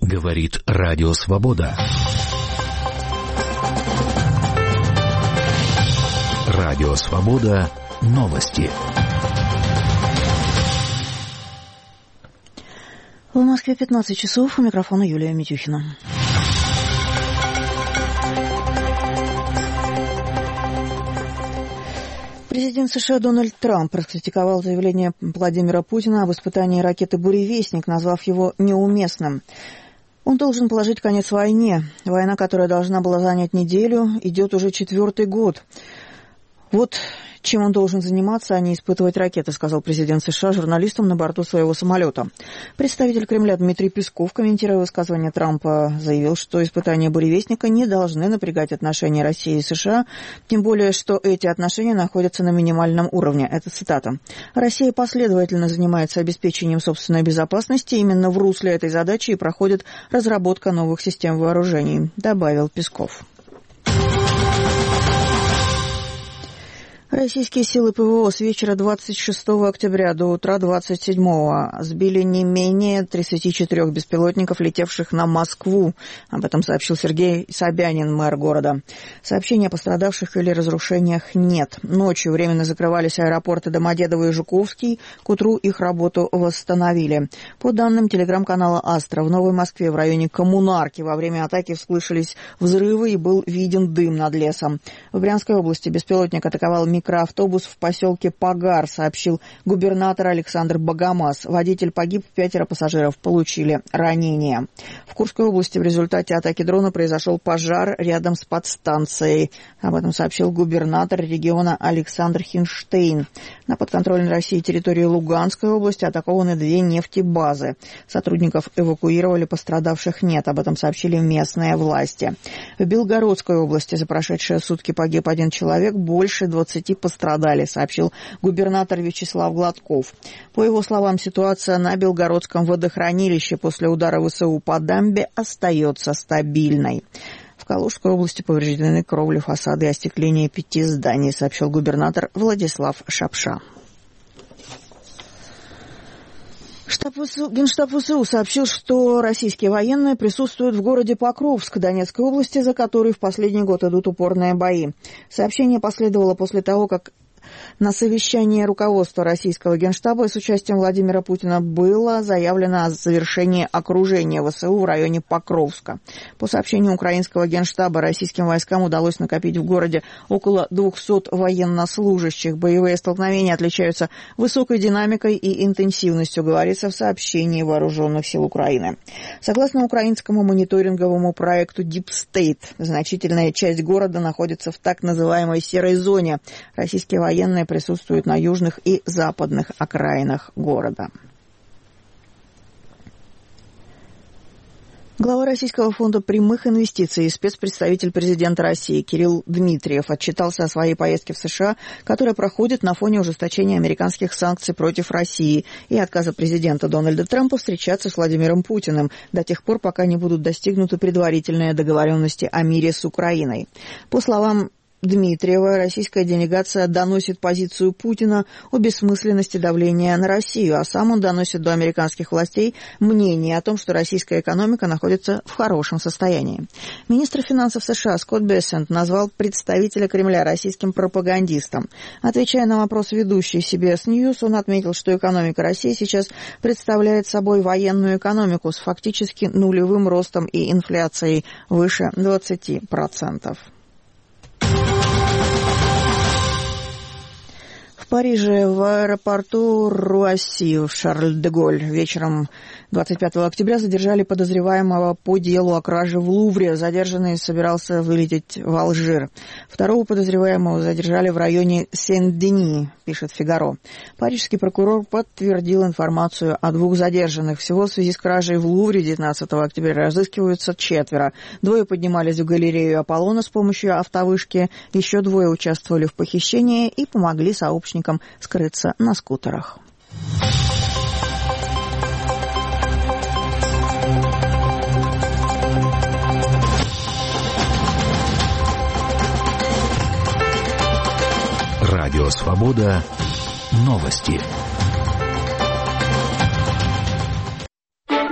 Говорит Радио Свобода. Радио Свобода. Новости. В Москве 15 часов. У микрофона Юлия Митюхина. Президент США Дональд Трамп раскритиковал заявление Владимира Путина об испытании ракеты «Буревестник», назвав его неуместным. Он должен положить конец войне. Война, которая должна была занять неделю, идет уже 4-й год. Вот чем он должен заниматься, а не испытывать ракеты, сказал президент США журналистам на борту своего самолета. Представитель Кремля Дмитрий Песков, комментируя высказывание Трампа, заявил, что испытания «Буревестника» не должны напрягать отношения России и США, тем более, что эти отношения находятся на минимальном уровне. Это цитата. «Россия последовательно занимается обеспечением собственной безопасности. Именно в русле этой задачи и проходит разработка новых систем вооружений», добавил Песков. Российские силы ПВО с вечера 26 октября до утра 27-го сбили не менее 34 беспилотников, летевших на Москву. Об этом сообщил Сергей Собянин, мэр города. Сообщений о пострадавших или разрушениях нет. Ночью временно закрывались аэропорты Домодедово и Жуковский. К утру их работу восстановили. По данным телеграм-канала «Астра», в Новой Москве в районе Коммунарки во время атаки вслышались взрывы и был виден дым над лесом. В Брянской области беспилотник атаковал микроавтобус в поселке Пагар, сообщил губернатор Александр Богомаз. Водитель погиб, 5 пассажиров получили ранения. В Курской области в результате атаки дрона произошел пожар рядом с подстанцией. Об этом сообщил губернатор региона Александр Хинштейн. На подконтрольной России территории Луганской области атакованы 2 нефтебазы. Сотрудников эвакуировали, пострадавших нет. Об этом сообщили местные власти. В Белгородской области за прошедшие сутки погиб 1 человек, больше 20 пострадали, сообщил губернатор Вячеслав Гладков. По его словам, ситуация на Белгородском водохранилище после удара ВСУ по дамбе остается стабильной. В Калужской области повреждены кровли, фасады и остекление 5 зданий, сообщил губернатор Владислав Шапша. Генштаб ВСУ сообщил, что российские военные присутствуют в городе Покровск Донецкой области, за который в последний год идут упорные бои. Сообщение последовало после того, как на совещании руководства российского Генштаба с участием Владимира Путина было заявлено о завершении окружения ВСУ в районе Покровска. По сообщению украинского Генштаба, российским войскам удалось накопить в городе около 200 военнослужащих. Боевые столкновения отличаются высокой динамикой и интенсивностью, говорится в сообщении Вооруженных сил Украины. Согласно украинскому мониторинговому проекту Deep State, значительная часть города находится в так называемой серой зоне. Российские военные присутствуют на южных и западных окраинах города. Глава Российского фонда прямых инвестиций и спецпредставитель президента России Кирилл Дмитриев отчитался о своей поездке в США, которая проходит на фоне ужесточения американских санкций против России и отказа президента Дональда Трампа встречаться с Владимиром Путиным до тех пор, пока не будут достигнуты предварительные договоренности о мире с Украиной. По словам Дмитриева, российская делегация доносит позицию Путина о бессмысленности давления на Россию, а сам он доносит до американских властей мнение о том, что российская экономика находится в хорошем состоянии. Министр финансов США Скотт Бессент назвал представителя Кремля российским пропагандистом. Отвечая на вопрос ведущей CBS News, он отметил, что экономика России сейчас представляет собой военную экономику с фактически нулевым ростом и инфляцией выше 20%. В Париже в аэропорту Руасси в Шарль-де-Голль вечером 25 октября задержали подозреваемого по делу о краже в Лувре. Задержанный собирался вылететь в Алжир. Второго подозреваемого задержали в районе Сен-Дени, пишет «Фигаро». Парижский прокурор подтвердил информацию о 2 задержанных. Всего в связи с кражей в Лувре 19 октября разыскиваются 4. 2 поднимались в галерею Аполлона с помощью автовышки, еще 2 участвовали в похищении и помогли сообщникам скрыться на скутерах. Радио Свобода. Новости.